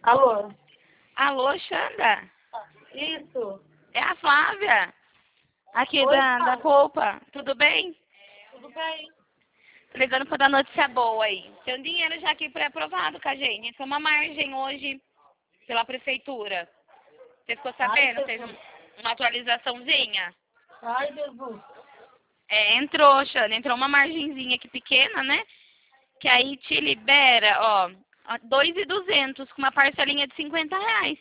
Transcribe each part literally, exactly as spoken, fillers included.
Alô? Alô, Xanda? Isso. É a Flávia, aqui Oi, da, da Flávia. Polpa. Tudo bem? Tudo bem? Tô ligando pra dar notícia boa aí. Tem um dinheiro já aqui pré-aprovado com a gente. Tem uma margem hoje pela prefeitura. Você ficou Ai, sabendo? Fez Jesus. um- uma atualizaçõezinha. Ai, Jesus. É, entrou, Xanda. Entrou uma margenzinha aqui pequena, né? Que aí te libera, ó, dois mil e duzentos com uma parcelinha de cinquenta reais.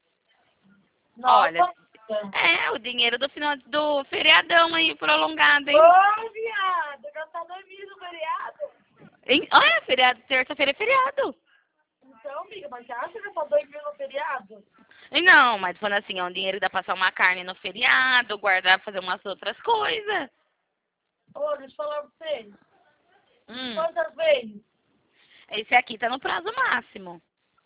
Olha, Nossa. é o dinheiro do final do feriadão aí prolongado, hein? Ô, viado. Já tá dormindo no feriado? Hein? Olha, feriado, terça-feira é feriado. Então, amiga, mas você acha que eu só dormindo no feriado? E não, mas falando assim, é um dinheiro que dá pra passar uma carne no feriado, guardar pra fazer umas outras coisas. Ô, deixa eu falar pra você. Hum, Quantas vezes? esse aqui tá no prazo máximo.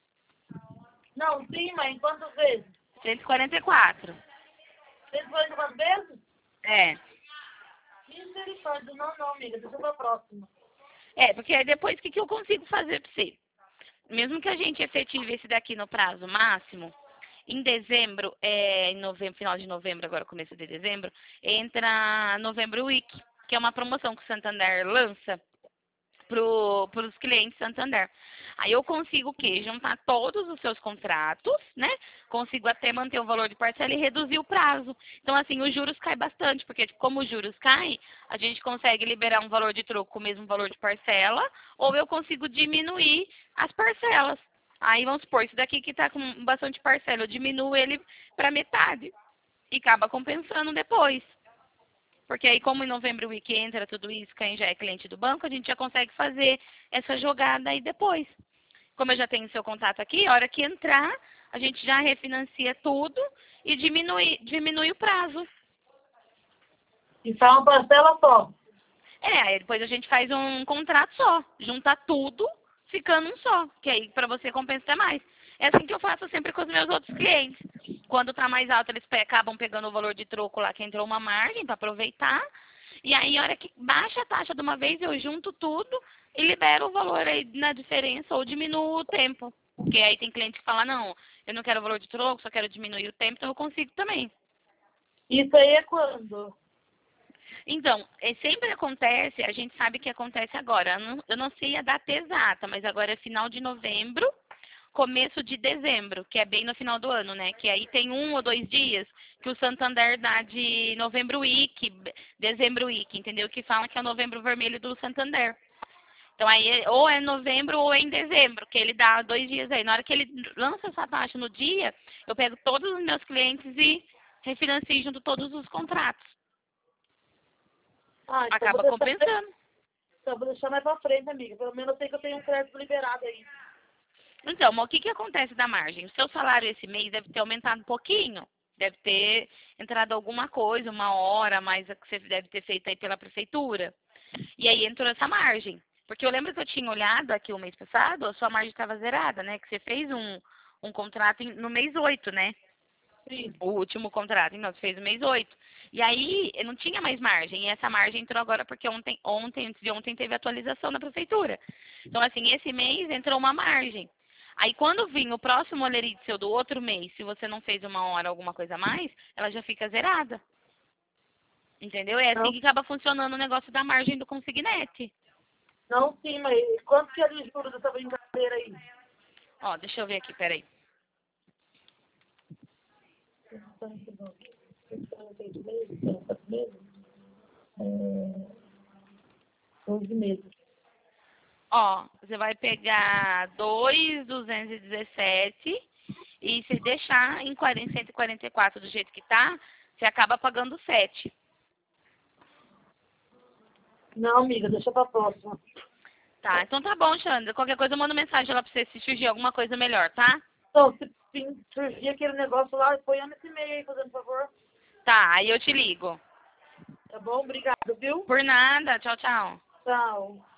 Não, sim, mas quantas vezes? cento e quarenta e quatro. Vocês foram quantas vezes? É. Misericórdia. Não, não, amiga. Deixa pra próxima. É, porque aí depois o que, que eu consigo fazer pra você? Mesmo que a gente efetive esse daqui no prazo máximo, em dezembro, é, em novembro, final de novembro, agora começo de dezembro, entra Novembro Week, que é uma promoção que o Santander lança para os clientes Santander. Aí eu consigo o quê? Juntar todos os seus contratos, né? Consigo até manter o valor de parcela e reduzir o prazo. Então, assim, os juros caem bastante, porque tipo, como os juros caem, a gente consegue liberar um valor de troco com o mesmo valor de parcela, ou eu consigo diminuir as parcelas. Aí vamos supor, esse daqui que está com bastante parcela, eu diminuo ele para metade e acaba compensando depois. Porque aí, como em novembro o Wiki entra tudo isso, quem já é cliente do banco, a gente já consegue fazer essa jogada aí depois. Como eu já tenho seu contato aqui, a hora que entrar, a gente já refinancia tudo e diminui, diminui o prazo. E só uma parcela só. É, aí depois a gente faz um contrato só, junta tudo, ficando um só, que aí para você compensa mais. É assim que eu faço sempre com os meus outros clientes. Quando tá mais alto, eles pe- acabam pegando o valor de troco lá que entrou uma margem para aproveitar. E aí, a hora que baixa a taxa de uma vez, eu junto tudo e libero o valor aí na diferença ou diminuo o tempo. Porque aí tem cliente que fala, não, eu não quero o valor de troco, só quero diminuir o tempo, então eu consigo também. Isso aí é quando? Então, é, sempre acontece, a gente sabe que acontece agora. Eu não, eu não sei a data exata, mas agora é final de novembro, começo de dezembro, que é bem no final do ano, né? Que aí tem um ou dois dias que o Santander dá de novembro week, dezembro week, entendeu? Que fala que é o novembro vermelho do Santander. Então aí é- ou é novembro ou é em dezembro, que ele dá dois dias aí. Na hora que ele lança essa taxa no dia, eu pego todos os meus clientes e refinancio junto todos os contratos. Ah, então vou Acaba deixar, compensando. então vou deixar mais pra frente, amiga. Pelo menos eu sei que eu tenho um crédito liberado aí. Então, mas o que, que acontece da margem? O seu salário esse mês deve ter aumentado um pouquinho. Deve ter entrado alguma coisa, uma hora a mais que você deve ter feito aí pela prefeitura. E aí entrou essa margem. Porque eu lembro que eu tinha olhado aqui o mês passado, a sua margem estava zerada, né? Que você fez um, um contrato em- no mês oito, né? Sim. O último contrato, então você fez no mês oito. E aí não tinha mais margem. E essa margem entrou agora porque ontem, ontem, antes de ontem, teve atualização da prefeitura. Então, assim, esse mês entrou uma margem. Aí quando vir o próximo olerite seu do outro mês, se você não fez uma hora alguma coisa a mais, ela já fica zerada. Entendeu? É assim Não, que acaba funcionando o negócio da margem do consignete. não sim, mas quanto que é de juros dessa brincadeira aí? Ó, deixa eu ver aqui, peraí. doze meses. Ó, você vai pegar dois mil duzentos e dezessete e se deixar em quarenta, cento e quarenta e quatro do jeito que tá, você acaba pagando sete. Não, amiga, deixa pra próxima. Tá, então tá bom, Xandra. Qualquer coisa eu mando mensagem lá pra você se surgir alguma coisa melhor, tá? Então, se sim, surgir aquele negócio lá, põe nesse e-mail aí, fazendo favor. Tá, aí eu te ligo. Tá bom? Obrigado, viu? Por nada, tchau, tchau. Tchau.